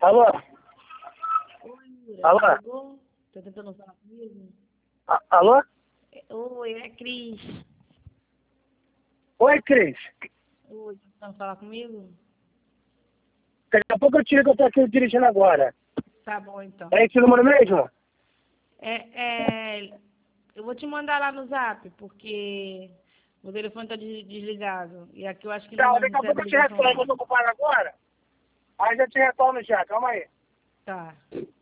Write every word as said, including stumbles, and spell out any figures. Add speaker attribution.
Speaker 1: Alô?
Speaker 2: Oi,
Speaker 1: Alô?
Speaker 2: ligou? Tá tentando falar comigo?
Speaker 1: A- Alô?
Speaker 2: Oi, é Cris.
Speaker 1: Oi, Cris.
Speaker 2: Oi, tá tentando falar comigo?
Speaker 1: Daqui a pouco eu tiro que eu tô aqui dirigindo agora.
Speaker 2: Tá bom, então.
Speaker 1: É esse número mesmo?
Speaker 2: É, é, eu vou te mandar lá no zap, porque o telefone tá des- desligado. E aqui eu acho que não
Speaker 1: Tá, daqui a pouco
Speaker 2: recebe
Speaker 1: eu te
Speaker 2: ligação
Speaker 1: retorno, eu
Speaker 2: não.
Speaker 1: tô ocupado agora. Aí já te retorno já, calma aí.
Speaker 2: Tá.